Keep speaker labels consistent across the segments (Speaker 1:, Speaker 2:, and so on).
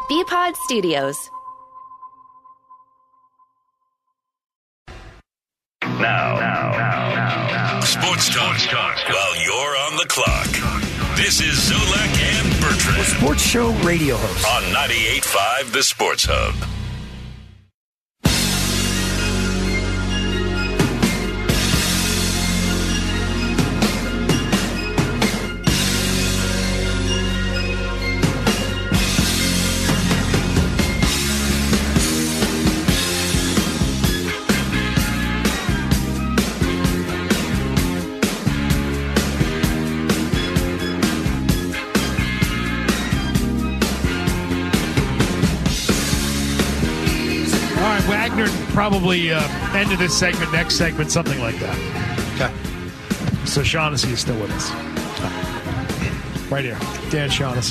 Speaker 1: BPod Studios.
Speaker 2: Now. Sports talk while you're on the clock. This is Zolak and Bertrand.
Speaker 3: Sports show radio host.
Speaker 2: On 98.5 The Sports Hub.
Speaker 4: Wagner probably ended this segment, next segment, something like that.
Speaker 5: Okay.
Speaker 4: So Shaughnessy is still with us. Right here. Dan Shaughnessy.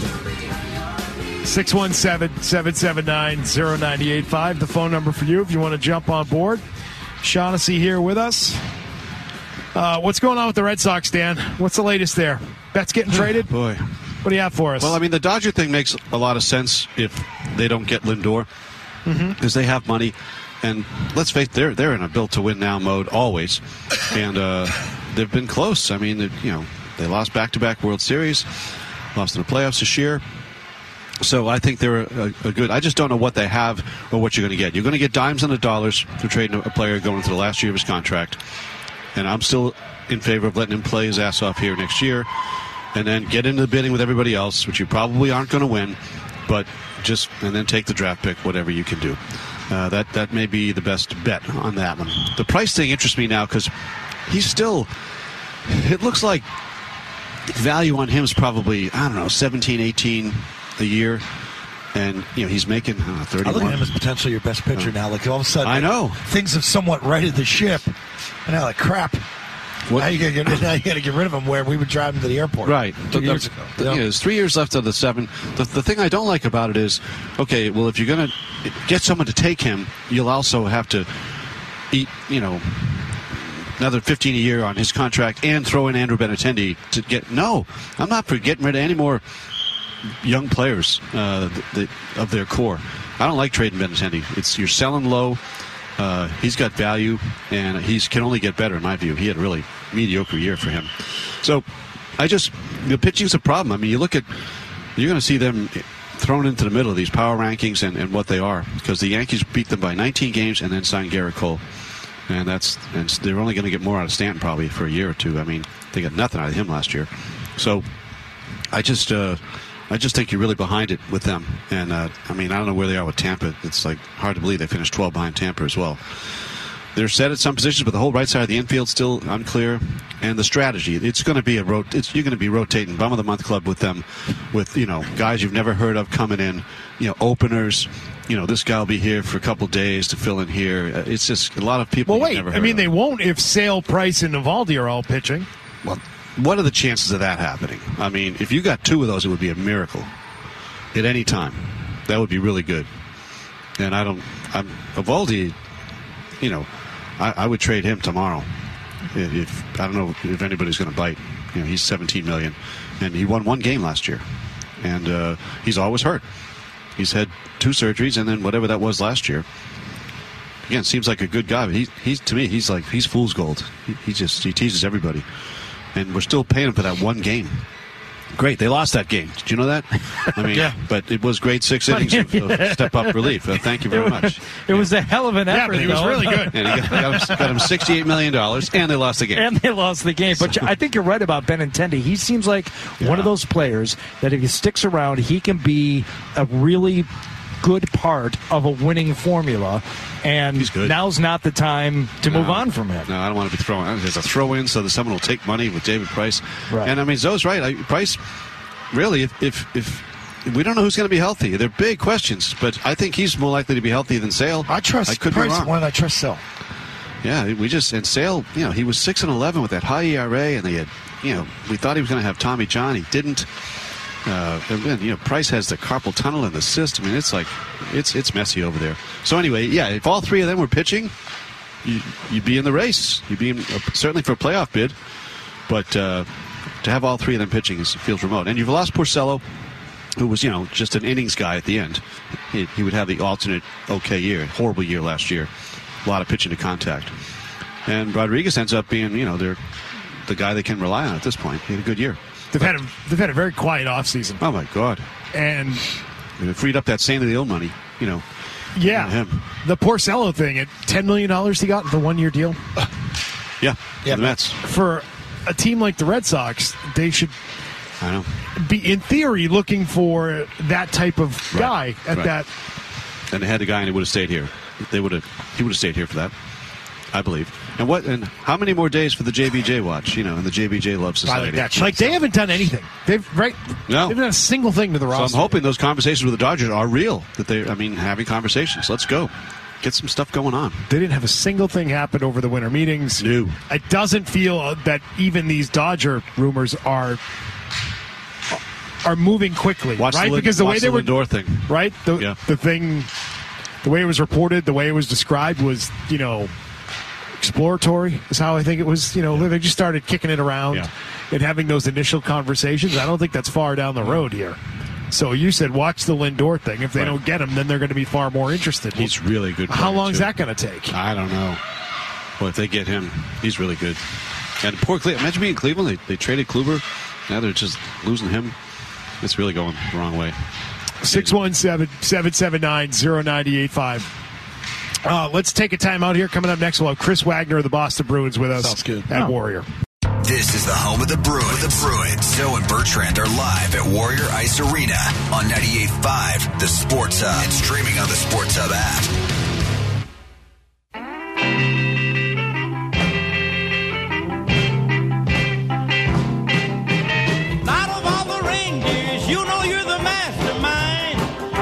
Speaker 4: 617-779-0985. The phone number for you if you want to jump on board. Shaughnessy here with us. What's going on with the Red Sox, Dan? What's the latest there? Betts getting traded?
Speaker 5: Boy.
Speaker 4: What do you have for us?
Speaker 5: Well, I mean, the Dodger thing makes a lot of sense if they don't get Lindor. Because they have money, and let's face it, they're in a built-to-win-now mode always, and they've been close. I mean, they lost back-to-back World Series, lost in the playoffs this year, so I think they're a good. I just don't know what they have or what you're going to get. You're going to get dimes on the dollars for trading a player going into the last year of his contract, and I'm still in favor of letting him play his ass off here next year, and then get into the bidding with everybody else, which you probably aren't going to win, but and then take the draft pick, whatever you can do. That may be the best bet on that one. The price thing interests me now because he's still, it looks like value on him is probably, 17, 18 a year. And, he's making 31.
Speaker 3: I look at him as potentially your best pitcher now. Like, all of a sudden,
Speaker 5: I know.
Speaker 3: Things have somewhat righted the ship. And now, like, crap. Now you got to get rid of him where we would drive him to the airport.
Speaker 5: Right.
Speaker 3: 2 years ago.
Speaker 5: There's 3 years left of the 7. The thing I don't like about it is, okay, well, if you're going to get someone to take him, you'll also have to eat, another 15 a year on his contract and throw in Andrew Benintendi to get. No, I'm not for getting rid of any more young players of their core. I don't like trading Benintendi. You're selling low. He's got value, and he can only get better in my view. He had a really mediocre year for him. So the pitching's a problem. I mean, you're going to see them thrown into the middle of these power rankings and what they are, because the Yankees beat them by 19 games and then signed Garrett Cole. And they're only going to get more out of Stanton probably for a year or two. I mean, they got nothing out of him last year. So I just think you're really behind it with them. And, I don't know where they are with Tampa. It's like hard to believe they finished 12 behind Tampa as well. They're set at some positions, but the whole right side of the infield still unclear. And the strategy, it's going to be you're going to be rotating bum of the month club with them, with, guys you've never heard of coming in, openers. This guy will be here for a couple days to fill in here. It's just a lot of people.
Speaker 4: Well, wait,
Speaker 5: never heard of.
Speaker 4: They won't if Sale, Price, and Eovaldi are all pitching.
Speaker 5: Well, what are the chances of that happening? I mean, if you got two of those, it would be a miracle at any time. That would be really good. And Eovaldi, I would trade him tomorrow. If I don't know if anybody's going to bite. He's $17 million, and he won one game last year, and he's always hurt. He's had 2 surgeries, and then whatever that was last year. Again, seems like a good guy, but he's fool's gold. He teases everybody. And we're still paying him for that one game. Great. They lost that game. Did you know that? I mean,
Speaker 4: yeah.
Speaker 5: But it was great 6 innings of step-up relief. Thank you very much.
Speaker 6: It was a hell of an effort.
Speaker 4: Yeah, but he was really good.
Speaker 5: And he got him $68 million, and they lost the game.
Speaker 6: But I think you're right about Benintendi. He seems like one of those players that if he sticks around, he can be a really good part of a winning formula. And now's not the time to move on from him.
Speaker 5: No, I don't want to be throwing. There's a throw-in so that someone will take money with David Price.
Speaker 6: Right.
Speaker 5: And, Zoe's right. Price, really, if we don't know who's going to be healthy. They're big questions, but I think he's more likely to be healthy than Sale.
Speaker 3: I trust Price more than I trust Sale.
Speaker 5: Yeah, and Sale, he was 6-11 with that high ERA, and they had, we thought he was going to have Tommy John. He didn't. And then, Price has the carpal tunnel and the cyst. I mean, it's like, it's messy over there. So anyway, yeah, if all 3 of them were pitching, you'd be in the race. You'd be certainly for a playoff bid. But to have all 3 of them pitching feels remote. And you've lost Porcello. who was, just an innings guy at the end. He would have the alternate okay year, horrible year last year. A lot of pitching to contact. And Rodriguez ends up being, they're the guy they can rely on at this point. He had a good year.
Speaker 4: They've had a very quiet offseason.
Speaker 5: Oh, my God.
Speaker 4: And
Speaker 5: they freed up that Sandy Hill money,
Speaker 4: Yeah.
Speaker 5: Him.
Speaker 4: The Porcello thing at $10 million he got the 1-year deal.
Speaker 5: Yeah, the Mets.
Speaker 4: For a team like the Red Sox, they should be, in theory, looking for that type of guy at that.
Speaker 5: And they had the guy, and he would have stayed here. He would have stayed here for that, I believe. And how many more days for the JBJ watch? In the JBJ Love Society.
Speaker 4: They haven't done anything. They've done a single thing to the roster.
Speaker 5: So I'm hoping those conversations with the Dodgers are real. That having conversations. Let's go. Get some stuff going on.
Speaker 4: They didn't have a single thing happen over the winter meetings.
Speaker 5: No.
Speaker 4: It doesn't feel that even these Dodger rumors are moving quickly, right? Because the way they were
Speaker 5: Lindor thing,
Speaker 4: right? The thing, the way it was reported, the way it was described was, exploratory is how I think it was. They just started kicking it around and having those initial conversations. I don't think that's far down the road here. So you said watch the Lindor thing. If they don't get him, then they're going to be far more interested.
Speaker 5: He's really good.
Speaker 4: How long is that going to take?
Speaker 5: I don't know. Well, if they get him, he's really good. And poor Cleveland. Imagine being in Cleveland. They traded Kluber. Now they're just losing him. It's really going the wrong way.
Speaker 4: 617-779-0985. Let's take a time out here. Coming up next, we'll have Chris Wagner of the Boston Bruins with us.
Speaker 3: Sounds good.
Speaker 4: At Warrior.
Speaker 1: This is the home of the Bruins. Zoe and Bertrand are live at Warrior Ice Arena on 98.5, the Sports Hub, and streaming on the Sports Hub app.
Speaker 7: Out of all the reindeers, you're the mastermind.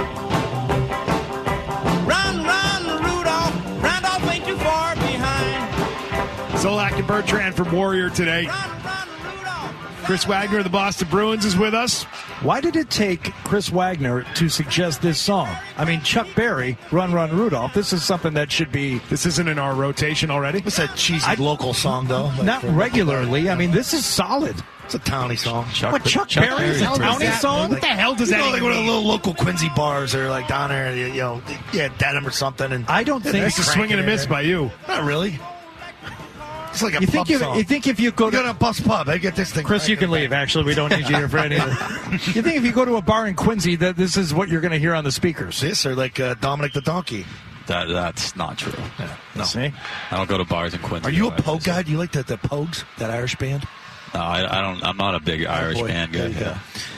Speaker 7: Run, Rudolph. Randolph ain't too far behind.
Speaker 4: Zolak and Bertrand from Warrior today. Chris Wagner of the Boston Bruins is with us.
Speaker 6: Why did it take Chris Wagner to suggest this song? I mean, Chuck Berry, Run, Rudolph. This is something that should be...
Speaker 4: This isn't in our rotation already?
Speaker 3: It's a cheesy local song, though.
Speaker 6: Not regularly. I mean, this is solid.
Speaker 3: It's a towny song.
Speaker 6: Chuck Berry's a towny song?
Speaker 4: What the hell does that
Speaker 3: Like
Speaker 4: mean?
Speaker 3: one of the little local Quincy bars or like down there, Dedham or something. And
Speaker 6: I don't think...
Speaker 4: It's a swing and a miss by you.
Speaker 3: Not really. It's like a
Speaker 6: you
Speaker 3: pub
Speaker 6: think
Speaker 3: song.
Speaker 6: You think if you go to
Speaker 3: a bus pub, I get this thing.
Speaker 6: Chris, you can leave. Actually, we don't need you here for anything. You think if you go to a bar in Quincy that this is what you're going to hear on the speakers?
Speaker 3: This or like Dominic the Donkey.
Speaker 8: That's not true.
Speaker 3: Yeah, no.
Speaker 6: See?
Speaker 8: I don't go to bars in Quincy.
Speaker 3: Are you a Pogue guy? Do you like the Pogues, that Irish band?
Speaker 8: No, I don't. I'm not a big Irish band guy. Yeah.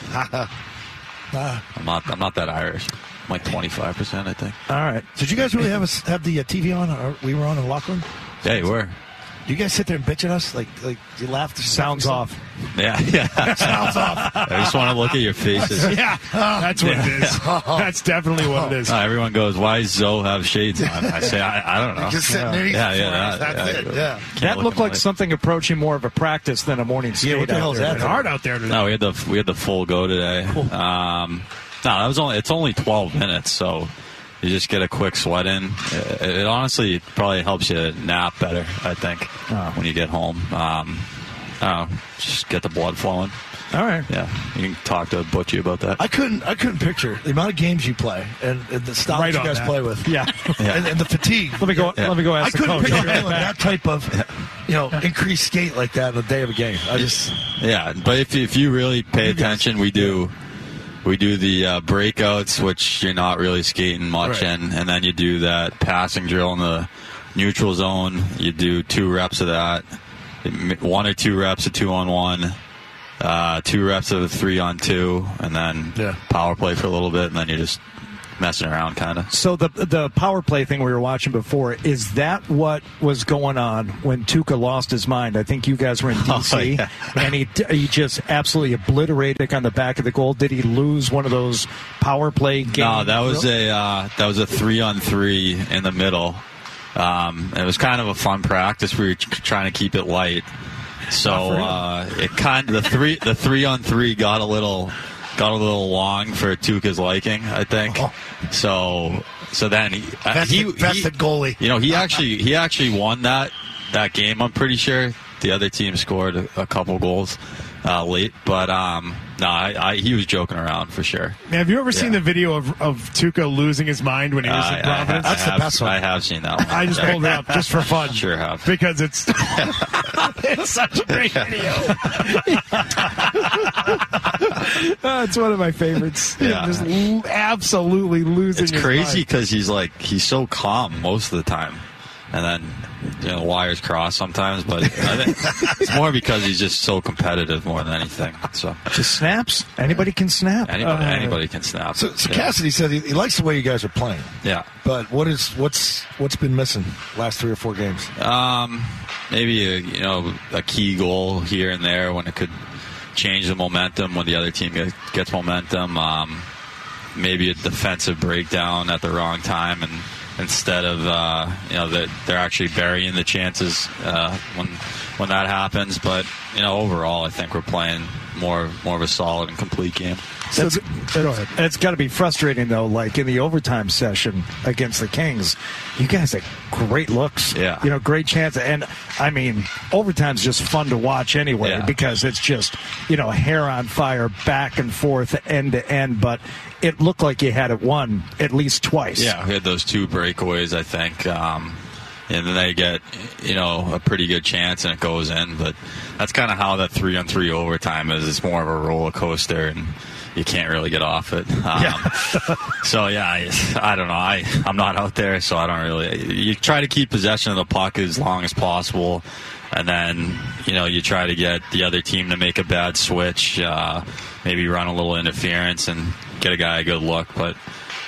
Speaker 8: I'm not that Irish. I'm like 25%, I think.
Speaker 3: All right. Did you guys really have the TV on? Or we were on in the locker room?
Speaker 8: Yeah, you were.
Speaker 3: Do you guys sit there and bitch at us? Like you laugh?
Speaker 6: Sounds off.
Speaker 8: Yeah.
Speaker 3: Sounds off.
Speaker 8: I just want to look at your faces.
Speaker 4: Yeah, that's what it is. That's definitely what it is.
Speaker 8: Everyone goes, why does Zoe have shades on? I say, I don't know.
Speaker 3: Just sitting there. That's it. Yeah.
Speaker 6: That looked like something approaching more of a practice than a morning skate.
Speaker 3: Yeah, what the hell is that?
Speaker 4: It's hard out there today.
Speaker 8: No, we had the full go today. It's only 12 minutes, so you just get a quick sweat in. It honestly probably helps you nap better, I think, when you get home. Just get the blood flowing.
Speaker 6: All right.
Speaker 8: Yeah, you can talk to Butchie about that.
Speaker 3: I couldn't picture the amount of games you play and the style
Speaker 4: Right
Speaker 3: you
Speaker 4: on
Speaker 3: guys
Speaker 4: that.
Speaker 3: play with.
Speaker 6: Yeah.
Speaker 3: And the fatigue.
Speaker 6: Let me go ask
Speaker 3: I
Speaker 6: the
Speaker 3: couldn't
Speaker 6: coach.
Speaker 3: picture anyone that type of, increased skate like that on the day of a game.
Speaker 8: Yeah, but if you really pay attention, we do the breakouts, which you're not really skating much in, and then you do that passing drill in the neutral zone. You do 2 reps of that, 1 or 2 reps of 2-on-1, 2 reps of 3-on-2, and then power play for a little bit, and then you're just messing around, kind of.
Speaker 6: So the power play thing we were watching before, is that what was going on when Tuukka lost his mind? I think you guys were in D.C., and he just absolutely obliterated on the back of the goal. Did he lose one of those power play games?
Speaker 8: No, that was a 3-on-3 in the middle. It was kind of a fun practice. We were trying to keep it light. So it kind of the 3-on-3 got a little long for Tuukka's liking, I think. So then
Speaker 3: vested goalie.
Speaker 8: He actually won that game. I'm pretty sure the other team scored a couple goals. late. But no, he was joking around for sure.
Speaker 4: Have you ever seen the video of Tuca losing his mind when he was in Providence?
Speaker 3: That's the best one.
Speaker 8: I have seen that one.
Speaker 4: I just pulled it up just for fun.
Speaker 8: Sure have.
Speaker 4: Because it's it's such a great video. It's one of my favorites.
Speaker 8: Yeah.
Speaker 4: Just absolutely losing
Speaker 8: It's
Speaker 4: his
Speaker 8: crazy
Speaker 4: mind.
Speaker 8: because he's so calm most of the time. And then, wires cross sometimes, but I think it's more because he's just so competitive more than anything. So
Speaker 6: Just snaps. Anybody can snap.
Speaker 8: anybody can snap.
Speaker 3: So Cassidy said he likes the way you guys are playing.
Speaker 8: Yeah.
Speaker 3: But what's been missing last 3 or 4 games?
Speaker 8: Maybe a key goal here and there when it could change the momentum when the other team gets momentum. Maybe a defensive breakdown at the wrong time, and instead of that they're actually burying the chances when that happens. But overall, I think we're playing more of a solid and complete game.
Speaker 6: Go ahead. And it's got to be frustrating, though, like in the overtime session against the Kings, you guys had great looks.
Speaker 8: Yeah.
Speaker 6: Great chance. And, I mean, overtime's just fun to watch anyway because it's just, hair on fire, back and forth, end to end. But it looked like you had it won at least twice.
Speaker 8: Yeah, we had those 2 breakaways, I think. And then they get, a pretty good chance and it goes in. But that's kind of how that 3-on-3 overtime is. It's more of a roller coaster, and you can't really get off it. So, I don't know. I'm not out there, so I don't really. You try to keep possession of the puck as long as possible, and then, you try to get the other team to make a bad switch, maybe run a little interference and get a guy a good look. But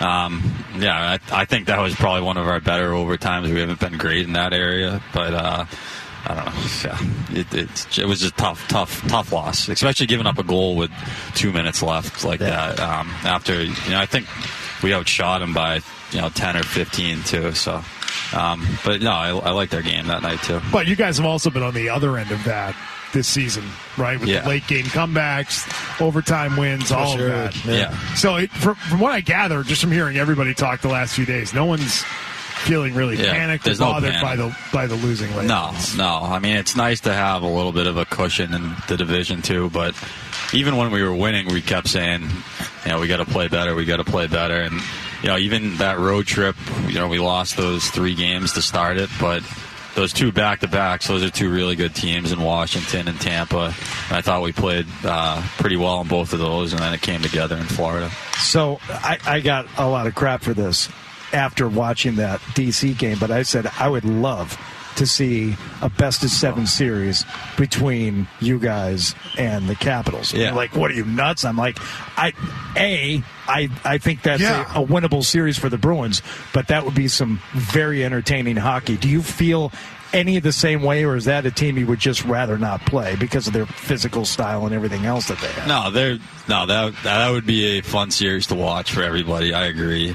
Speaker 8: I think that was probably one of our better overtimes. We haven't been great in that area, but I don't know. Yeah, it was just tough loss, especially giving up a goal with 2 minutes left like that. After I think we outshot them by 10 or 15 too. So, but no, I liked our game that night too.
Speaker 4: But you guys have also been on the other end of that this season, right? With the late game comebacks, overtime wins, all of that.
Speaker 8: Yeah.
Speaker 4: So from what I gather, just from hearing everybody talk the last few days, no one's feeling really panicked or bothered by the losing late.
Speaker 8: No. I mean, it's nice to have a little bit of a cushion in the division too, but even when we were winning, we kept saying, we got to play better. We got to play better. And even that road trip, we lost those 3 games to start it, but those 2 back-to-backs, those are 2 really good teams in Washington and Tampa. And I thought we played pretty well in both of those, and then it came together in Florida.
Speaker 6: So I got a lot of crap for this after watching that D.C. game, but I said I would love to see a best-of-7 series between you guys and the Capitals.
Speaker 8: Yeah.
Speaker 6: Like, what are you, nuts? I'm like, I think that's a winnable series for the Bruins, but that would be some very entertaining hockey. Do you feel any of the same way, or is that a team you would just rather not play because of their physical style and everything else that they have?
Speaker 8: That would be a fun series to watch for everybody. I agree.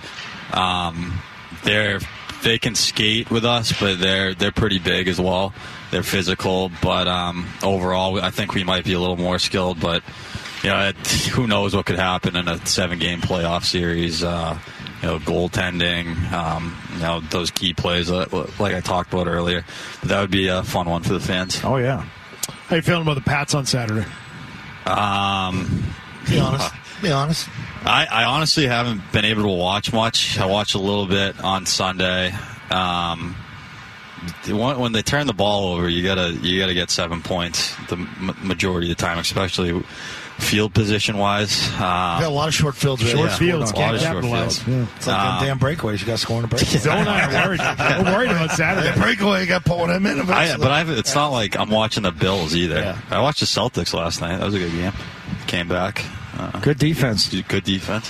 Speaker 8: They can skate with us, but they're pretty big as well. They're physical, but overall, I think we might be a little more skilled. But who knows what could happen in a 7-game playoff series? Goaltending, those key plays like I talked about earlier. But that would be a fun one for the fans.
Speaker 6: Oh yeah.
Speaker 4: How you feeling about the Pats on Saturday?
Speaker 3: Be honest.
Speaker 8: I honestly haven't been able to watch much. I watched a little bit on Sunday. When they turn the ball over, you gotta get 7 points the majority of the time, especially field position wise.
Speaker 3: You got a lot of short fields.
Speaker 4: Short fields,
Speaker 8: a lot
Speaker 4: can't
Speaker 8: of short
Speaker 4: capitalize.
Speaker 8: fields.
Speaker 3: Yeah. It's like damn breakaways. You got to score on a breakaway.
Speaker 4: Zoe and I are worried. We're worried about Saturday.
Speaker 3: The breakaway, you got to put one in eventually.
Speaker 8: It's not like I'm watching the Bills either.
Speaker 3: Yeah.
Speaker 8: I watched the Celtics last night. That was a good game. Came back.
Speaker 6: Good defense.
Speaker 8: Good defense.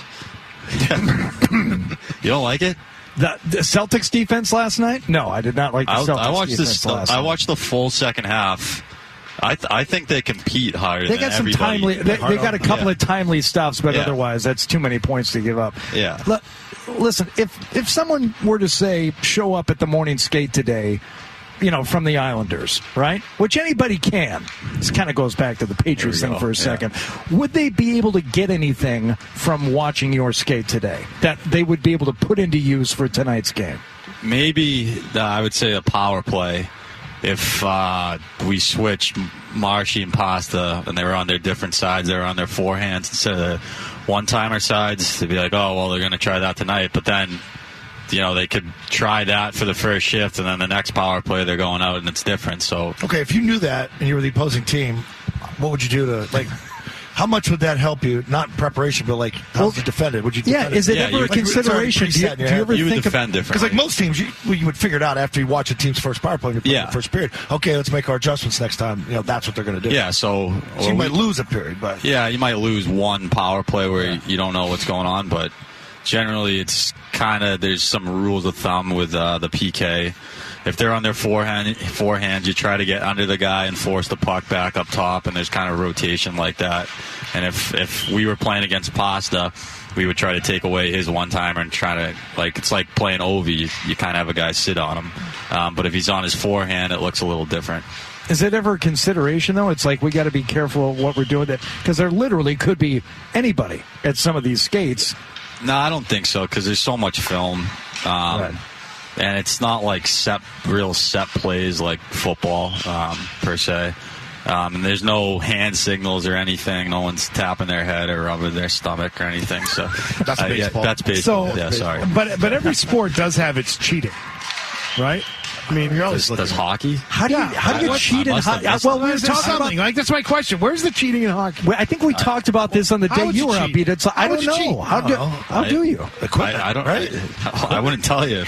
Speaker 8: You don't like it?
Speaker 6: The Celtics defense last night? No, I did not like the Celtics defense last night.
Speaker 8: I watched the full second half. I think they compete higher
Speaker 6: they
Speaker 8: than
Speaker 6: got some
Speaker 8: everybody.
Speaker 6: timely. They got a couple of timely stuffs, but otherwise, that's too many points to give up.
Speaker 8: Yeah.
Speaker 6: Listen, if someone were to say show up at the morning skate today, from the Islanders, right? Which anybody can. This kind of goes back to the Patriots thing for a second. Would they be able to get anything from watching your skate today that they would be able to put into use for tonight's game?
Speaker 8: Maybe I would say a power play. if we switch Marshy and Pasta and they were on their different sides, they were on their forehands instead of the one-timer sides, to be like, oh, well, they're going to try that tonight. But then, they could try that for the first shift, and then the next power play, they're going out, and it's different. So,
Speaker 3: okay, if you knew that and you were the opposing team, what would you do to, how much would that help you? Not in preparation, but how would you defend it? Would you defend
Speaker 6: is it ever a consideration? Do you ever think
Speaker 8: defend differently?
Speaker 3: Because most teams, you would figure it out after you watch a team's first power play in the first period. Okay, let's make our adjustments next time. That's what they're going to do.
Speaker 8: Yeah, so
Speaker 3: you might lose a period, but
Speaker 8: you might lose one power play where you don't know what's going on, but generally it's kind of there's some rules of thumb with the PK. If they're on their forehands, you try to get under the guy and force the puck back up top, and there's kind of rotation like that. And if we were playing against Pasta, we would try to take away his one-timer and try to, it's like playing Ovi. You kind of have a guy sit on him. But if he's on his forehand, it looks a little different.
Speaker 6: Is it ever a consideration, though? It's we got to be careful of what we're doing, because there literally could be anybody at some of these skates.
Speaker 8: No, I don't think so, because there's so much film.
Speaker 6: Right.
Speaker 8: And it's not real set plays like football, per se. And there's no hand signals or anything. No one's tapping their head or rubbing their stomach or anything. So
Speaker 3: that's baseball.
Speaker 8: That's baseball.
Speaker 4: So,
Speaker 8: sorry.
Speaker 4: But every sport does have its cheating, right? I mean,
Speaker 8: does hockey?
Speaker 6: How do you cheat in hockey? Well,
Speaker 4: we were talking about that's my question. Where's the cheating in hockey?
Speaker 6: Well, I think we talked about this on the day you were up. I don't know. How do you?
Speaker 8: I don't. Right? I wouldn't tell you.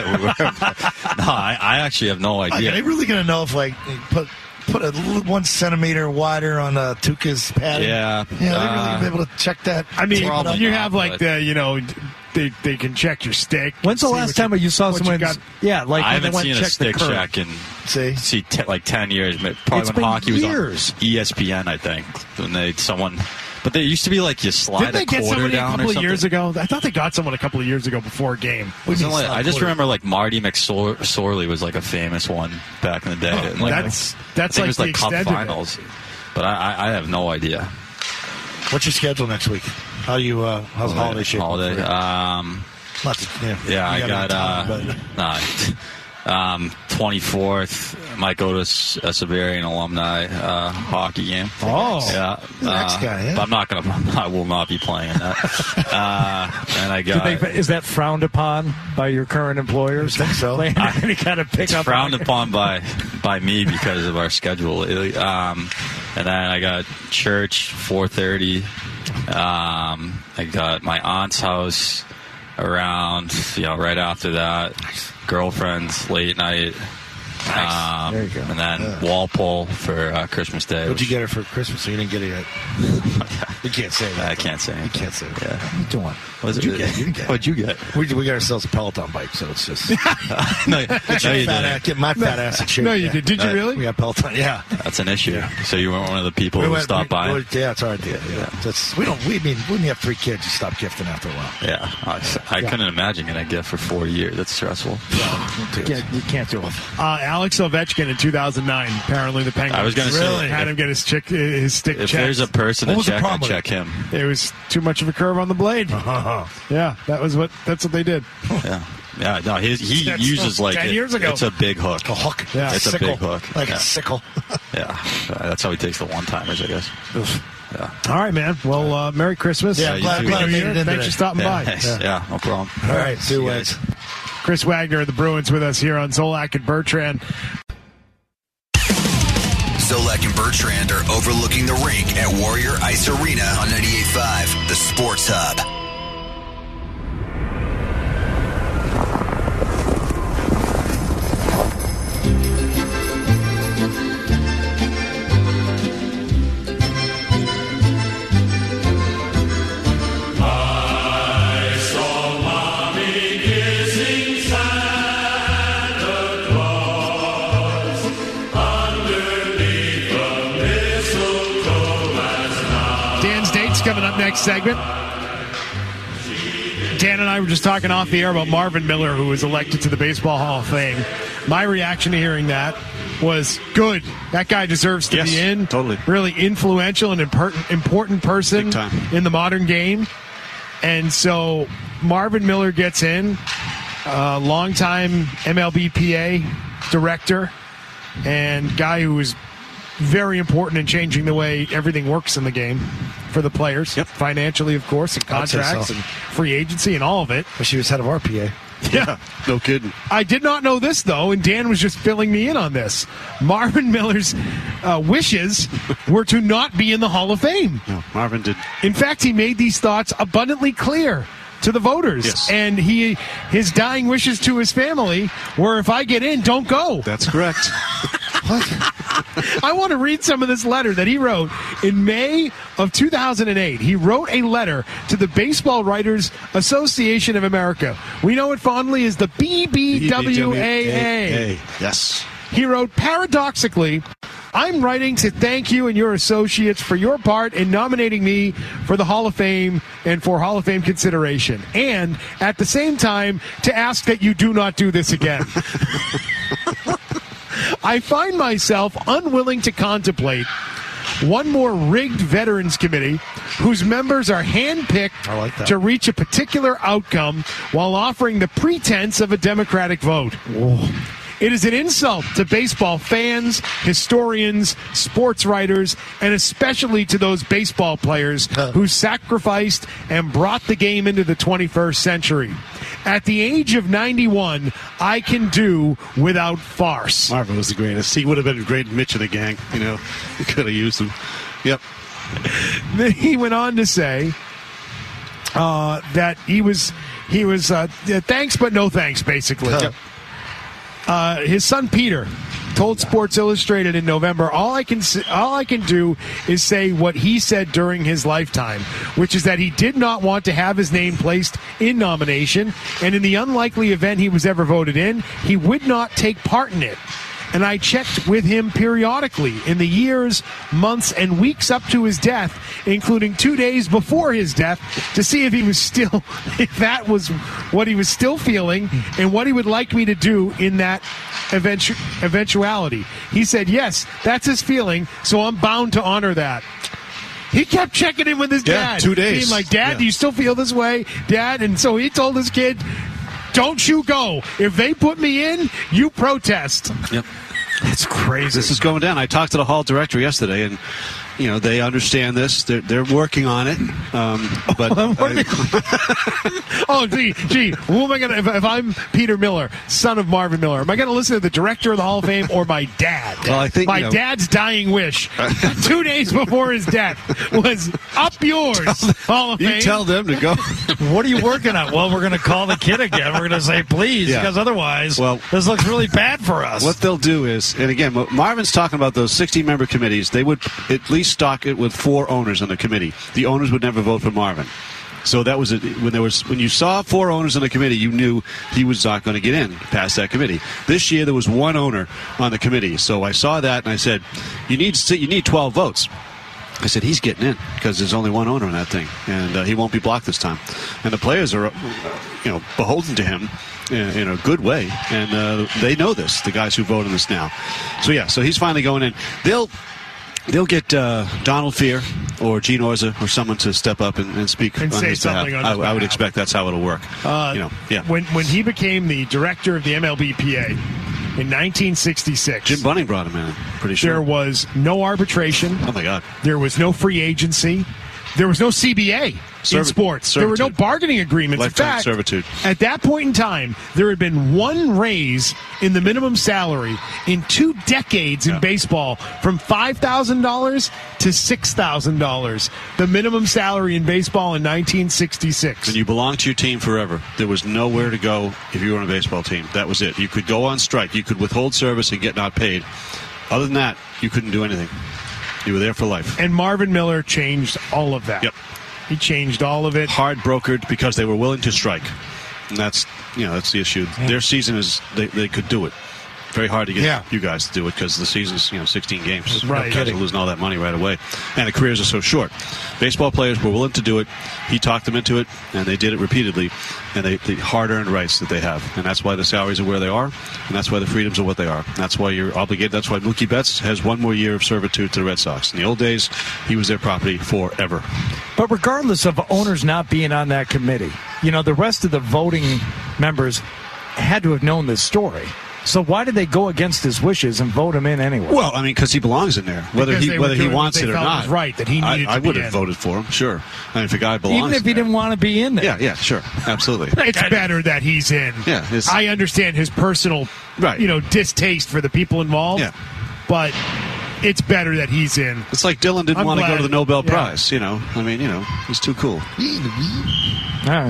Speaker 8: I actually have no idea.
Speaker 3: Are they really going to know if put a 1 centimeter wider on Tuca's padding?
Speaker 8: Yeah.
Speaker 3: They're really going to be able to check that.
Speaker 4: I mean, you have they can check your stick.
Speaker 6: When's the last time you saw someone?
Speaker 8: I haven't seen a stick check in 10 years. Probably when hockey was on ESPN, I think. When but there used to be you slide
Speaker 4: Didn't they
Speaker 8: a quarter
Speaker 4: get
Speaker 8: down
Speaker 4: a couple
Speaker 8: or something.
Speaker 4: Of years ago? I thought they got someone a couple of years ago before a game.
Speaker 8: I just remember Marty McSorley was a famous one back in the day.
Speaker 4: Oh, that's
Speaker 8: it was
Speaker 4: the
Speaker 8: Cup
Speaker 4: extent
Speaker 8: finals. But I have no idea.
Speaker 3: What's your schedule next week? How's the holiday shape?
Speaker 8: Holiday. I got 24th. Might go to a Severian alumni hockey game.
Speaker 3: Oh,
Speaker 8: yeah.
Speaker 3: Next guy. Yeah.
Speaker 8: But I will not be playing in that. And I got.
Speaker 6: Is that frowned upon by your current employers?
Speaker 3: I think so.
Speaker 6: Any kind of
Speaker 8: it's frowned upon by me because of our schedule. And then I got church 4:30. I got my aunt's house around right after that. Girlfriend's late night.
Speaker 3: Nice. There you go.
Speaker 8: And then Walpole for Christmas Day.
Speaker 3: What'd you get her for Christmas? So you didn't get it yet. You can't say that.
Speaker 8: I can't say anything.
Speaker 3: You can't say that.
Speaker 8: Yeah.
Speaker 3: What are you doing?
Speaker 8: What'd you get? What'd you get?
Speaker 3: We got ourselves a Peloton bike, so it's just
Speaker 8: get
Speaker 3: my fat ass in shape.
Speaker 4: No, you did. Did you really?
Speaker 3: We got Peloton. Yeah,
Speaker 8: that's an issue. Yeah. So you weren't one of the people who stopped by.
Speaker 3: Yeah, it's our idea. Yeah. When you have 3 kids, you stop gifting after a while.
Speaker 8: Yeah, I couldn't imagine getting a gift for 4 years. That's stressful.
Speaker 6: You can't do it.
Speaker 4: Alex Ovechkin in 2009. Apparently, the Penguins.
Speaker 8: I was going to say
Speaker 4: had him get his stick checked.
Speaker 8: If there's a person to check, I check him.
Speaker 4: It was too much of a curve on the blade. Yeah, that's what they did.
Speaker 8: Yeah, no, he uses
Speaker 4: 10 years ago.
Speaker 8: It's a big hook.
Speaker 3: A hook.
Speaker 4: Yeah,
Speaker 8: it's a big hook.
Speaker 3: A sickle.
Speaker 8: Yeah, that's how he takes the one-timers, I guess. Yeah.
Speaker 4: All right, man. Well, Merry Christmas.
Speaker 3: Yeah, glad I made it in
Speaker 4: Thanks for stopping by.
Speaker 8: Yeah, no problem.
Speaker 3: All right, see you guys.
Speaker 4: Chris Wagner of the Bruins with us here on Zolak and Bertrand.
Speaker 1: Zolak and Bertrand are overlooking the rink at Warrior Ice Arena on 98.5, the Sports Hub.
Speaker 4: Coming up next segment. Dan and I were just talking off the air about Marvin Miller, who was elected to the Baseball Hall of Fame. My reaction to hearing that was good. That guy deserves to be in.
Speaker 5: Totally.
Speaker 4: Really influential and important person in the modern game. And so Marvin Miller gets in, longtime MLBPA director. and guy who was very important in changing the way everything works in the game for the players, financially, of course, and contracts and free agency and all of it.
Speaker 3: But she was head of RPA.
Speaker 4: Yeah,
Speaker 5: no kidding.
Speaker 4: I did not know this, though, and Dan was just filling me in on this. Marvin Miller's wishes were to not be in the Hall of Fame.
Speaker 5: No, Marvin did.
Speaker 4: In fact, he made these thoughts abundantly clear to the voters.
Speaker 5: Yes.
Speaker 4: And his dying wishes to his family were, if I get in, don't go.
Speaker 5: That's correct.
Speaker 4: I want to read some of this letter that he wrote in May of 2008. He wrote a letter to the Baseball Writers Association of America. We know it fondly as the BBWAA.
Speaker 5: Yes.
Speaker 4: He wrote, paradoxically, I'm writing to thank you and your associates for your part in nominating me for the Hall of Fame and for Hall of Fame consideration. And at the same time, to ask that you do not do this again. I find myself unwilling to contemplate one more rigged Veterans Committee whose members are handpicked to reach a particular outcome while offering the pretense of a Democratic vote. Whoa. It is an insult to baseball fans, historians, sports writers, and especially to those baseball players who sacrificed and brought the game into the 21st century. At the age of 91, I can do without farce.
Speaker 5: Marvin was the greatest. He would have been a great Mitch of the gang. You know, he could have used him. Yep.
Speaker 4: Then he went on to say that he was thanks but no thanks, basically. Yep. His son Peter told Sports Illustrated in November, all I can do is say what he said during his lifetime, which is that he did not want to have his name placed in nomination, and in the unlikely event he was ever voted in, he would not take part in it. And I checked with him periodically in the years, months, and weeks up to his death, including 2 days before his death, to see if that was what he was still feeling and what he would like me to do in that eventuality. He said, yes, that's his feeling, so I'm bound to honor that. He kept checking in with his dad.
Speaker 5: 2 days.
Speaker 4: Being like, Dad, do you still feel this way? Dad? And so he told his kid, don't you go. If they put me in, you protest.
Speaker 5: Yep.
Speaker 4: It's crazy.
Speaker 5: This is going down. I talked to the Hall director yesterday, and you know they understand this. They're working on it. But
Speaker 4: gee, who am I gonna? If I'm Peter Miller, son of Marvin Miller, am I gonna listen to the director of the Hall of Fame or my dad?
Speaker 5: Well, I think
Speaker 4: my dad's dying wish 2 days before his death was up yours. Hall of Fame.
Speaker 5: You tell them to go.
Speaker 6: What are you working on? Well, we're going to call the kid again. We're going to say please, because otherwise, this looks really bad for us.
Speaker 5: What they'll do is, and again, Marvin's talking about those 16-member committees. They would at least stock it with 4 owners on the committee. The owners would never vote for Marvin. So that was it. When you saw 4 owners on the committee, you knew he was not going to get in past that committee. This year there was 1 owner on the committee. So I saw that and I said, you need 12 votes. I said, he's getting in because there's only 1 owner in that thing, and he won't be blocked this time. And the players are, beholden to him in a good way, and they know this. The guys who vote on this now. So he's finally going in. They'll get Donald Fear or Gene Orza or someone to step up and speak
Speaker 4: and
Speaker 5: on
Speaker 4: say
Speaker 5: his
Speaker 4: something
Speaker 5: behalf.
Speaker 4: on his
Speaker 5: I would
Speaker 4: behalf.
Speaker 5: expect that's how it'll work.
Speaker 4: When he became the director of the MLBPA in 1966,
Speaker 5: Jim Bunning brought him in. Pretty sure
Speaker 4: there was no arbitration.
Speaker 5: Oh my God!
Speaker 4: There was no free agency. There was no CBA in sports. There were no bargaining agreements.
Speaker 5: Lifetime
Speaker 4: in fact,
Speaker 5: servitude.
Speaker 4: At that point in time, there had been 1 raise in the minimum salary in 2 decades in baseball, from $5,000 to $6,000. The minimum salary in baseball in 1966.
Speaker 5: And you belonged to your team forever. There was nowhere to go if you were on a baseball team. That was it. You could go on strike. You could withhold service and get not paid. Other than that, you couldn't do anything. You were there for life.
Speaker 4: And Marvin Miller changed all of that.
Speaker 5: Yep.
Speaker 4: He changed all of it.
Speaker 5: Hard brokered because they were willing to strike. And that's the issue. Yeah. Their season is they could do it. Very hard to get you guys to do it because the season's 16 games.
Speaker 4: Right.
Speaker 5: You guys are losing all that money right away. And the careers are so short. Baseball players were willing to do it. He talked them into it, and they did it repeatedly. And the hard-earned rights that they have. And that's why the salaries are where they are, and that's why the freedoms are what they are. And that's why you're obligated. That's why Mookie Betts has 1 more year of servitude to the Red Sox. In the old days, he was their property forever.
Speaker 6: But regardless of owners not being on that committee, the rest of the voting members had to have known this story. So why did they go against his wishes and vote him in anyway?
Speaker 5: Well, I mean, because he belongs in there, whether he wants it or not.
Speaker 4: Right, that he needed
Speaker 5: I
Speaker 4: to
Speaker 5: would
Speaker 4: be
Speaker 5: have
Speaker 4: in.
Speaker 5: voted for him. Sure. I mean, if a guy belongs,
Speaker 6: even if he didn't want to be in there.
Speaker 5: Yeah, sure, absolutely.
Speaker 4: It's better that he's in.
Speaker 5: Yeah,
Speaker 4: I understand his personal, distaste for the people involved.
Speaker 5: Yeah.
Speaker 4: But it's better that he's in.
Speaker 5: It's like Dylan didn't want to go to the Nobel Prize.
Speaker 4: Yeah.
Speaker 5: You know, I mean, he's too cool.
Speaker 6: Yeah.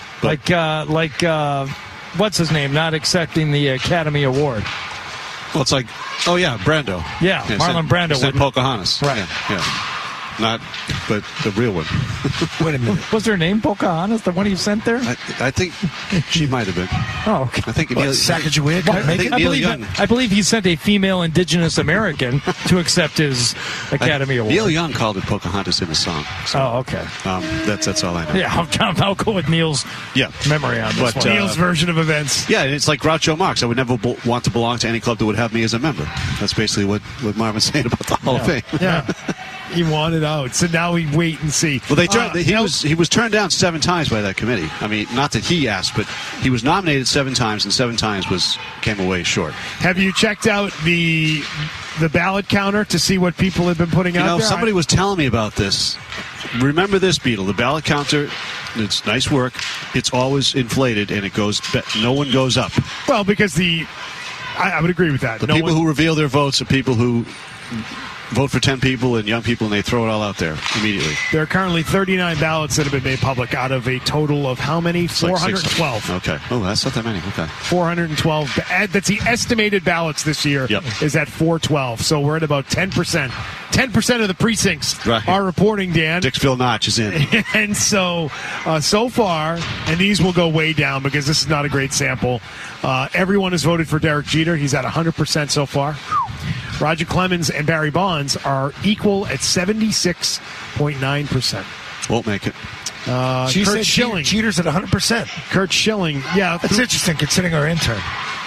Speaker 6: Like what's his name? Not accepting the Academy Award.
Speaker 5: Well, it's like, oh yeah, Brando.
Speaker 6: Yeah, Marlon Brando.
Speaker 5: Said Pocahontas.
Speaker 6: Right.
Speaker 5: Yeah. Not, but the real one.
Speaker 3: Wait a minute.
Speaker 6: Was her name Pocahontas, the one you sent there?
Speaker 5: I think she might have been.
Speaker 6: Oh, okay.
Speaker 5: I think
Speaker 3: Sacagawea?
Speaker 6: I believe he sent a female Indigenous American to accept his Academy Award.
Speaker 5: Neil Young called it Pocahontas in his song. So,
Speaker 6: okay.
Speaker 5: That's all I know.
Speaker 6: Yeah, I'll go with Neil's memory on this one.
Speaker 4: Neil's version of events.
Speaker 5: Yeah, it's like Groucho Marx. I would never want to belong to any club that would have me as a member. That's basically what Marvin's saying about the Hall of Fame.
Speaker 4: Yeah. He wanted out, so now we wait and see.
Speaker 5: Well, he was turned down 7 times by that committee. I mean, not that he asked, but he was nominated 7 times, and 7 times came away short.
Speaker 4: Have you checked out the ballot counter to see what people have been putting out there?
Speaker 5: Somebody was telling me about this. Remember this, Beetle? The ballot counter. It's nice work. It's always inflated, and no one goes up.
Speaker 4: Well, because I would agree with that.
Speaker 5: The people who reveal their votes are people who vote for 10 people and young people, and they throw it all out there immediately.
Speaker 4: There are currently 39 ballots that have been made public out of a total of how many?
Speaker 5: It's
Speaker 4: 412.
Speaker 5: Okay. Oh, that's not that many. Okay.
Speaker 4: 412. That's the estimated ballots this year is at 412. So we're at about 10%. 10% of the precincts are reporting, Dan.
Speaker 5: Dixville Notch is in.
Speaker 4: And so far, and these will go way down because this is not a great sample, everyone has voted for Derek Jeter. He's at 100% so far. Roger Clemens and Barry Bonds are equal at 76.9%.
Speaker 5: Won't make it.
Speaker 4: Kurt Schilling.
Speaker 3: Jeter's at 100%.
Speaker 4: Kurt Schilling, yeah.
Speaker 3: That's interesting considering our intern.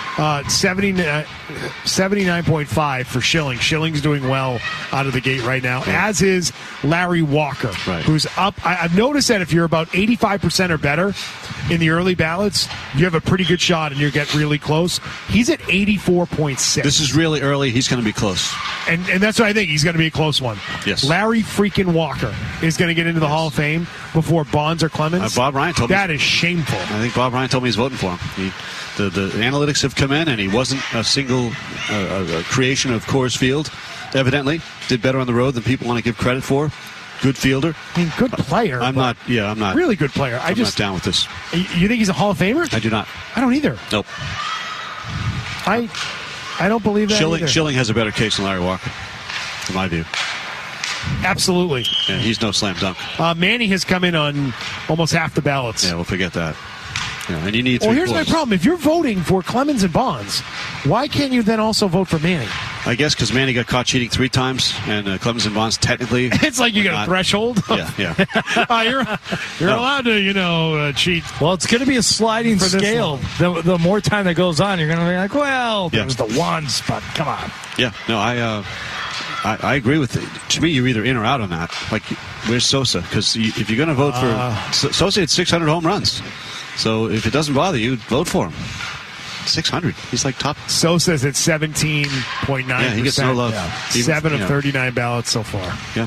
Speaker 4: 79.5 for Schilling. Schilling's doing well out of the gate right now, as is Larry Walker, who's up. I've noticed that if you're about 85% or better in the early ballots, you have a pretty good shot and you get really close. He's at 84.6.
Speaker 5: This is really early. He's going to be close.
Speaker 4: And that's what I think. He's going to be a close one.
Speaker 5: Yes.
Speaker 4: Larry freaking Walker is going to get into the Hall of Fame before Bonds or Clemens.
Speaker 5: Bob Ryan told me.
Speaker 4: That is shameful.
Speaker 5: I think Bob Ryan told me he's voting for him. The analytics have come in, and he wasn't a single creation of Coors Field, evidently. Did better on the road than people want to give credit for. Good fielder.
Speaker 4: I mean, good player.
Speaker 5: I'm not.
Speaker 4: Really good player.
Speaker 5: I'm not down with this.
Speaker 4: You think he's a Hall of Famer?
Speaker 5: I do not.
Speaker 4: I don't either.
Speaker 5: Nope.
Speaker 4: I don't believe that either.
Speaker 5: Schilling has a better case than Larry Walker, in my view.
Speaker 4: Absolutely.
Speaker 5: Yeah, he's no slam dunk.
Speaker 4: Manny has come in on almost half the ballots.
Speaker 5: Yeah, we'll forget that. Yeah, and you need 3
Speaker 4: Well, here's
Speaker 5: quarters.
Speaker 4: my problem. If you're voting for Clemens and Bonds, why can't you then also vote for Manny?
Speaker 5: I guess because Manny got caught cheating 3 times, and Clemens and Bonds technically.
Speaker 4: It's like you got a threshold.
Speaker 5: Yeah.
Speaker 4: You're allowed to, cheat.
Speaker 6: Well, it's going to be a sliding scale. The more time that goes on, you're going to be like, well, there's the ones, but come on.
Speaker 5: Yeah, no, I agree with it. To me, you're either in or out on that. Like, where's Sosa? Because if you're going to vote for Sosa, had 600 home runs. So if it doesn't bother you, vote for him. 600. He's like top.
Speaker 4: Sosa's at 17.9%.
Speaker 5: Yeah, he gets no love.
Speaker 4: Yeah. 7 of 39 ballots so far.
Speaker 5: Yeah.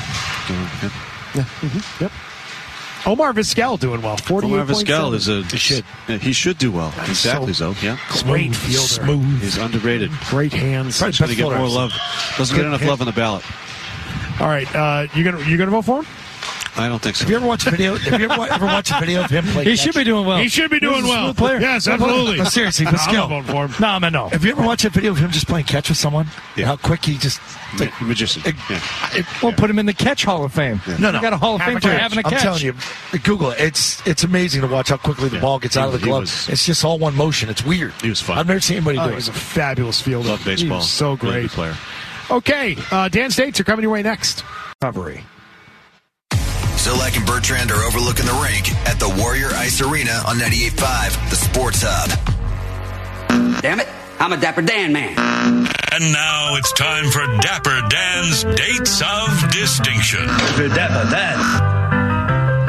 Speaker 4: Mm-hmm. Yep. Omar Vizquel doing well. 48.
Speaker 5: Omar Vizquel is he should do well.
Speaker 4: That's
Speaker 5: exactly so. Yeah.
Speaker 4: Great fielder.
Speaker 3: Smooth.
Speaker 5: He's underrated.
Speaker 4: Great hands.
Speaker 5: He's going to get more love. Doesn't get enough love on the ballot.
Speaker 4: All right. You gonna vote for him?
Speaker 5: I don't think so.
Speaker 3: Have you ever watched a video? Have you ever watched a video of him play?
Speaker 6: He should be doing well.
Speaker 4: He should be doing well.
Speaker 6: Player.
Speaker 4: Yes, absolutely.
Speaker 3: No, seriously,
Speaker 4: I'm voting for him.
Speaker 6: No, man, no.
Speaker 3: Have you ever watched a video of him just playing catch with someone?
Speaker 5: Yeah.
Speaker 3: How quick he just
Speaker 5: magician.
Speaker 6: We'll put him in the catch Hall of Fame.
Speaker 3: No.
Speaker 6: You got a Hall of Fame for having a catch.
Speaker 3: I'm telling you, Google it. It's amazing to watch how quickly the ball gets out of the glove. It's just all one motion. It's weird.
Speaker 5: He was fun.
Speaker 3: I've never seen anybody do it.
Speaker 4: He was a fabulous fielder.
Speaker 5: Love baseball.
Speaker 4: He was so great.
Speaker 5: Really good player.
Speaker 4: Okay, Dan States are coming your way next.
Speaker 6: Recovery.
Speaker 1: Zolak and Bertrand are overlooking the rink at the Warrior Ice Arena on 98.5, the Sports Hub.
Speaker 9: Damn it, I'm a Dapper Dan man.
Speaker 2: And now it's time for Dapper Dan's Dates of Distinction.
Speaker 4: Time now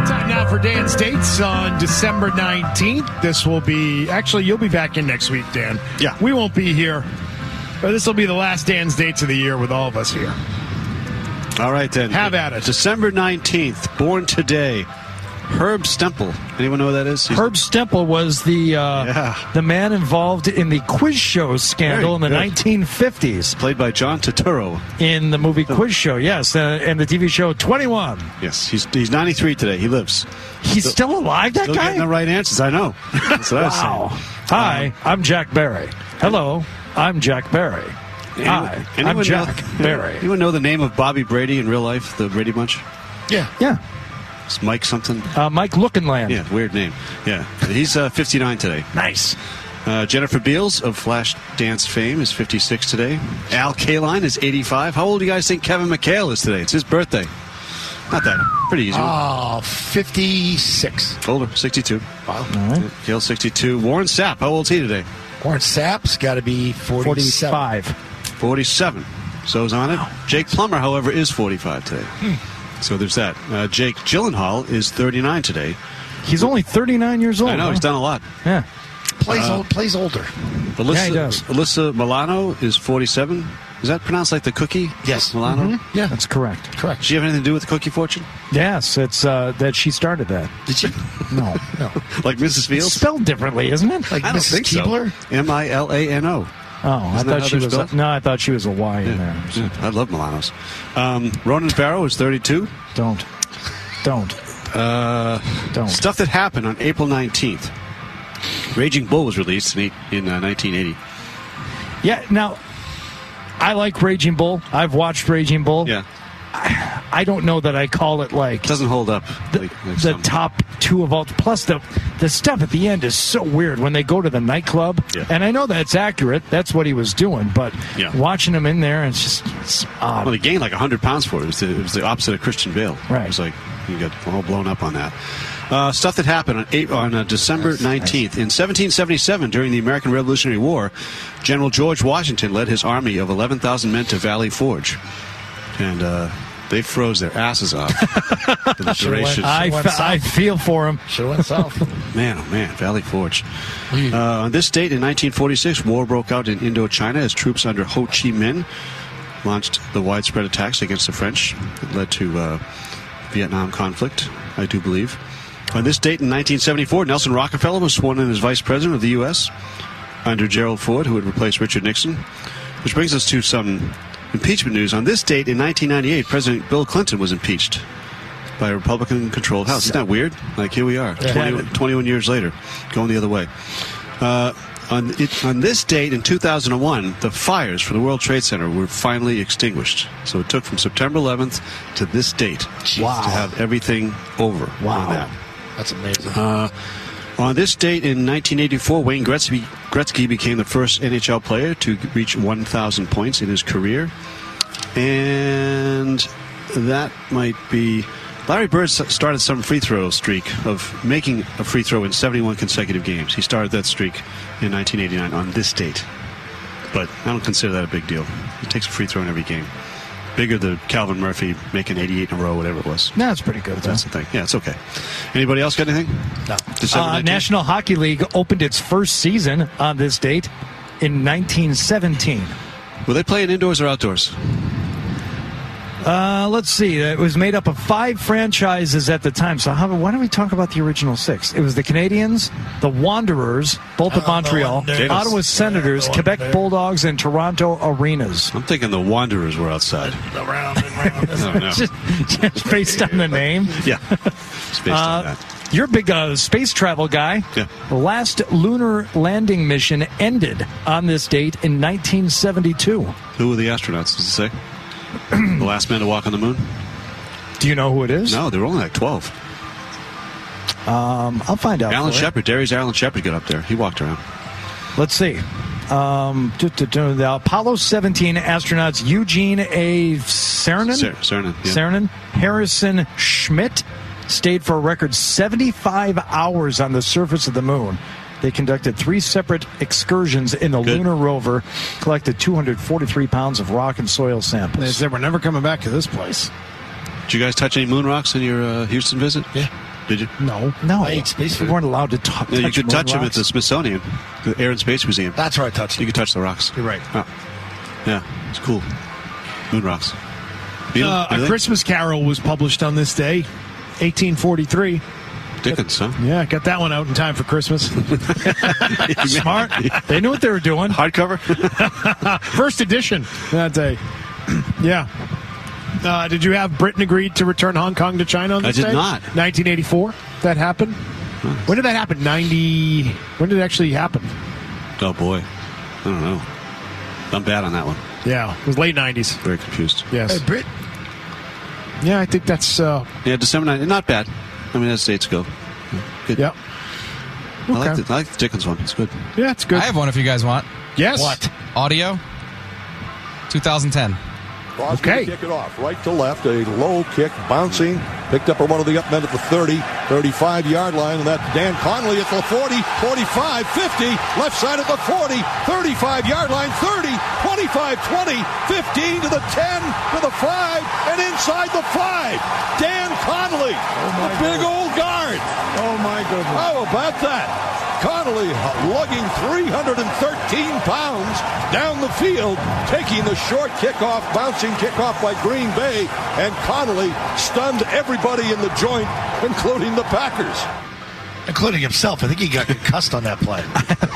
Speaker 4: for Dan's dates on December 19th. This will be, actually, you'll be back in next week, Dan.
Speaker 5: Yeah.
Speaker 4: We won't be here. But this will be the last Dan's dates of the year with all of us here.
Speaker 5: All right, then.
Speaker 4: Have at it.
Speaker 5: December 19th, born today, Herb Stempel. Anyone know who that is?
Speaker 6: Herb Stempel was the man involved in the quiz show scandal in the 1950s.
Speaker 5: Played by John Turturro.
Speaker 6: In the movie Quiz Show, yes. And the TV show 21.
Speaker 5: Yes, he's 93 today. He lives.
Speaker 6: He's still alive, that
Speaker 5: still
Speaker 6: guy?
Speaker 5: Getting the right answers, I know. That's what I was saying.
Speaker 6: Hi, I'm Jack Barry. Hello, I'm Jack Barry. Hi, I'm Jack Barry.
Speaker 5: Anyone know the name of Bobby Brady in real life, the Brady Bunch?
Speaker 6: Yeah.
Speaker 5: It's Mike something?
Speaker 6: Mike Lookinland.
Speaker 5: Yeah, weird name. Yeah, he's 59 today.
Speaker 6: Nice.
Speaker 5: Jennifer Beals of Flash Dance fame is 56 today. Al Kaline is 85. How old do you guys think Kevin McHale is today? It's his birthday. Not that. Pretty easy.
Speaker 3: 56.
Speaker 5: Older, 62.
Speaker 3: Wow.
Speaker 6: All right.
Speaker 5: McHale, 62. Warren Sapp, how old is he today?
Speaker 3: Warren Sapp's got to be 47.
Speaker 5: 47. So is on it. Jake Plummer, however, is 45 today. So there's that. Jake Gyllenhaal is 39 today.
Speaker 6: He's only 39 years old.
Speaker 5: I know, he's done a lot.
Speaker 6: Yeah.
Speaker 3: Plays older.
Speaker 6: Yeah, he does.
Speaker 5: Alyssa Milano is 47. Is that pronounced like the cookie?
Speaker 3: Yes.
Speaker 5: Milano?
Speaker 6: Mm-hmm. Yeah, that's correct.
Speaker 3: Correct.
Speaker 5: Does she have anything to do with the cookie fortune?
Speaker 6: Yes, it's that she started that.
Speaker 3: Did she?
Speaker 6: No.
Speaker 5: Like Mrs. Fields?
Speaker 6: It's spelled differently, isn't it?
Speaker 3: Like
Speaker 5: I don't
Speaker 3: Mrs.
Speaker 5: think
Speaker 3: Keebler?
Speaker 5: so. Milano.
Speaker 6: Oh, I
Speaker 5: Isn't that
Speaker 6: thought
Speaker 5: how
Speaker 6: she
Speaker 5: they're
Speaker 6: was.
Speaker 5: spelled?
Speaker 6: No, I thought she was a Y in there.
Speaker 5: Yeah, I love Milanos. Ronan Farrow is 32.
Speaker 6: Don't.
Speaker 5: Stuff that happened on April 19th. Raging Bull was released in 1980.
Speaker 6: Yeah, now, I like Raging Bull. I've watched Raging Bull.
Speaker 5: Yeah.
Speaker 6: I don't know that I call it like
Speaker 5: It doesn't hold up.
Speaker 6: the top two of all. Plus, the stuff at the end is so weird when they go to the nightclub.
Speaker 5: Yeah.
Speaker 6: And I know that's accurate. That's what he was doing. But watching him in there, it's odd.
Speaker 5: Well, he gained like 100 pounds for it. It was the opposite of Christian Bale.
Speaker 6: Right.
Speaker 5: It was like he got all blown up on that. Stuff that happened on December 19th. In 1777, during the American Revolutionary War, General George Washington led his army of 11,000 men to Valley Forge. And they froze their asses off for the duration.
Speaker 6: I feel for him.
Speaker 3: Should have went south.
Speaker 5: Man, oh man, Valley Forge. On this date in 1946, war broke out in Indochina as troops under Ho Chi Minh launched the widespread attacks against the French that led to Vietnam conflict, I do believe. On this date in 1974, Nelson Rockefeller was sworn in as vice president of the U.S. under Gerald Ford, who would replace Richard Nixon. Which brings us to some impeachment news. On this date in 1998, President Bill Clinton was impeached by a Republican-controlled House. Isn't that weird? Like, here we are, 21 years later, going the other way. On this date in 2001, the fires for the World Trade Center were finally extinguished. So it took from September 11th to this date to have everything over.
Speaker 3: Wow.
Speaker 5: On that.
Speaker 3: That's amazing.
Speaker 5: On this date in 1984, Wayne Gretzky became the first NHL player to reach 1,000 points in his career. And that might be... Larry Bird started some free throw streak of making a free throw in 71 consecutive games. He started that streak in 1989 on this date. But I don't consider that a big deal. He takes a free throw in every game. Bigger than Calvin Murphy making 88 in a row, whatever it was.
Speaker 6: No, it's pretty good.
Speaker 5: That's the thing. Yeah, it's okay. Anybody else got anything?
Speaker 6: No. National Hockey League opened its first season on this date in 1917.
Speaker 5: Were they playing indoors or outdoors?
Speaker 6: Let's see. It was made up of 5 franchises at the time. So why don't we talk about the original 6? It was the Canadiens, the Wanderers, both of Montreal, Ottawa Senators, Quebec Bulldogs, and Toronto Arenas.
Speaker 5: I'm thinking the Wanderers were outside.
Speaker 3: Around and round.
Speaker 5: No.
Speaker 6: just based on the name.
Speaker 5: Yeah, it's based on that.
Speaker 6: You're a big space travel guy.
Speaker 5: Yeah.
Speaker 6: The last lunar landing mission ended on this date in 1972.
Speaker 5: Who were the astronauts, does it say? The last man to walk on the moon?
Speaker 6: Do you know who it is?
Speaker 5: No, there were only like 12.
Speaker 6: I'll find out.
Speaker 5: Alan Shepard. Darius Alan Shepard got up there. He walked around.
Speaker 6: Let's see. The Apollo 17 astronauts Eugene A. Cernan,
Speaker 5: Cernan,
Speaker 6: Harrison Schmitt stayed for a record 75 hours on the surface of the moon. They conducted 3 separate excursions in the lunar rover, collected 243 pounds of rock and soil samples.
Speaker 4: They said we're never coming back to this place.
Speaker 5: Did you guys touch any moon rocks in your Houston visit?
Speaker 3: Yeah.
Speaker 5: Did you?
Speaker 6: No. We weren't allowed to touch.
Speaker 5: Yeah, you could touch them at
Speaker 6: rocks.
Speaker 5: the Smithsonian, the Air and Space Museum.
Speaker 3: That's where I touched them.
Speaker 5: You could touch the rocks.
Speaker 3: You're right.
Speaker 5: Oh. Yeah, it's cool. Moon rocks.
Speaker 4: A Christmas Carol was published on this day, 1843.
Speaker 5: Dickens, huh?
Speaker 4: Yeah, got that one out in time for Christmas.
Speaker 6: Smart. They knew what they were doing.
Speaker 5: Hardcover?
Speaker 4: First edition that day. Yeah. Did you have Britain agreed to return Hong Kong to China on this day?
Speaker 5: I did not.
Speaker 4: 1984, that happened. When did that happen? When did it actually happen?
Speaker 5: Oh, boy. I don't know. I'm bad on that one.
Speaker 4: Yeah, it was late 90s.
Speaker 5: Very confused.
Speaker 4: Yes.
Speaker 3: Hey, Brit.
Speaker 4: Yeah, I think that's...
Speaker 5: Yeah, December 9th. Not bad. I mean, that's dates ago. Good.
Speaker 4: Yep.
Speaker 5: I like the Dickens one. It's good.
Speaker 4: Yeah, it's good.
Speaker 10: I have one if you guys want.
Speaker 4: Yes.
Speaker 3: What?
Speaker 10: Audio. 2010.
Speaker 11: Crosby to kick it off, right to left, a low kick, bouncing, picked up at one of the up men at the 30, 35-yard line, and that's Dan Connolly at the 40, 45, 50, left side at the 40, 35-yard line, 30, 25, 20, 15 to the 10, to the 5, and inside the 5. Dan Connolly, the big old guard.
Speaker 3: Oh, my goodness.
Speaker 11: How about that? Connolly lugging 313 pounds down the field, taking the short kickoff, bouncing kickoff by Green Bay, and Connolly stunned everybody in the joint, including the Packers.
Speaker 3: Including himself. I think he got concussed on that play.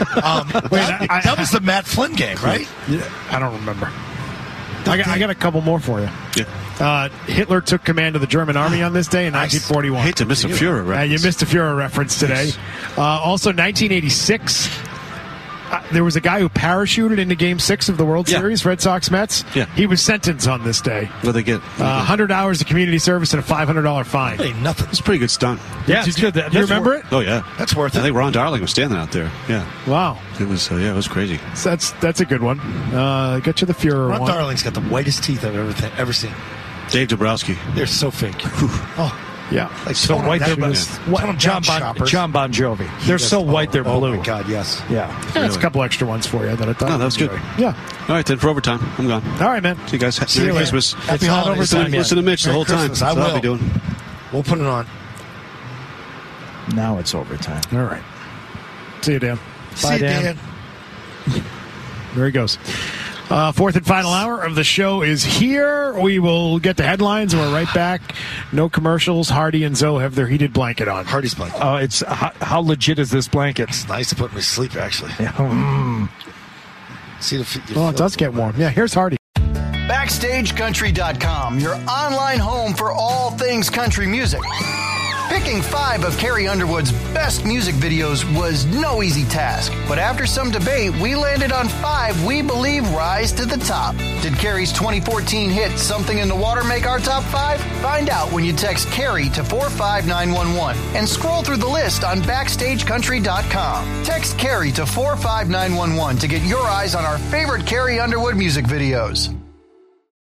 Speaker 3: That was the Matt Flynn game, right?
Speaker 4: Yeah, I don't remember. I got a couple more for you.
Speaker 5: Yeah.
Speaker 4: Hitler took command of the German army on this day in 1941.
Speaker 5: I hate to miss a Führer reference.
Speaker 4: You missed a Führer reference today. Also, 1986, there was a guy who parachuted into Game 6 of the World Series, Red Sox-Mets.
Speaker 5: Yeah.
Speaker 4: He was sentenced on this day.
Speaker 5: What they get?
Speaker 4: 100 hours of community service and a $500 fine.
Speaker 3: Hey, nothing.
Speaker 5: It's a pretty good stunt.
Speaker 6: Yeah, it's good.
Speaker 4: Do you remember it?
Speaker 5: Oh, yeah.
Speaker 3: That's worth it.
Speaker 5: I think Ron Darling was standing out there. Yeah.
Speaker 4: Wow.
Speaker 5: It was, it was crazy.
Speaker 4: So that's a good one. Get you the Führer
Speaker 3: Ron
Speaker 4: one.
Speaker 3: Darling's got the whitest teeth I've ever seen.
Speaker 5: Dave Dabrowski.
Speaker 3: They're so fake. Oh,
Speaker 4: yeah.
Speaker 3: like
Speaker 6: So white they're blue. John Bon Jovi. They're so white they're blue.
Speaker 3: Oh, my God, yes.
Speaker 6: Yeah.
Speaker 4: That's a couple extra ones for you that I thought.
Speaker 5: No, that was good.
Speaker 4: Yeah.
Speaker 5: All right, then for overtime. I'm gone.
Speaker 4: All right, man.
Speaker 5: See you guys.
Speaker 3: See you
Speaker 5: Merry
Speaker 3: later.
Speaker 5: Christmas.
Speaker 3: Happy
Speaker 6: It's not
Speaker 3: holidays.
Speaker 6: overtime yet.
Speaker 5: Listen to Mitch the
Speaker 3: Merry
Speaker 5: whole time.
Speaker 3: Christmas. I
Speaker 5: That's what I'll be
Speaker 3: will.
Speaker 5: doing.
Speaker 3: We'll put it on.
Speaker 6: Now it's overtime.
Speaker 4: All right. See you, Dan.
Speaker 3: See you, Dan.
Speaker 4: There he goes. Fourth and final hour of the show is here. We will get the headlines, and we're right back. No commercials. Hardy and Zoe have their heated blanket on.
Speaker 3: Hardy's blanket.
Speaker 6: It's how legit is this blanket?
Speaker 3: It's nice to put me to sleep, actually. See the
Speaker 4: Well, it does get warm. Yeah, here's Hardy.
Speaker 12: BackstageCountry.com, your online home for all things country music. Picking 5 of Carrie Underwood's best music videos was no easy task, but after some debate, we landed on 5 we believe rise to the top. Did Carrie's 2014 hit Something in the Water make our top 5? Find out when you text Carrie to 45911 and scroll through the list on BackstageCountry.com. Text Carrie to 45911 to get your eyes on our favorite Carrie Underwood music videos.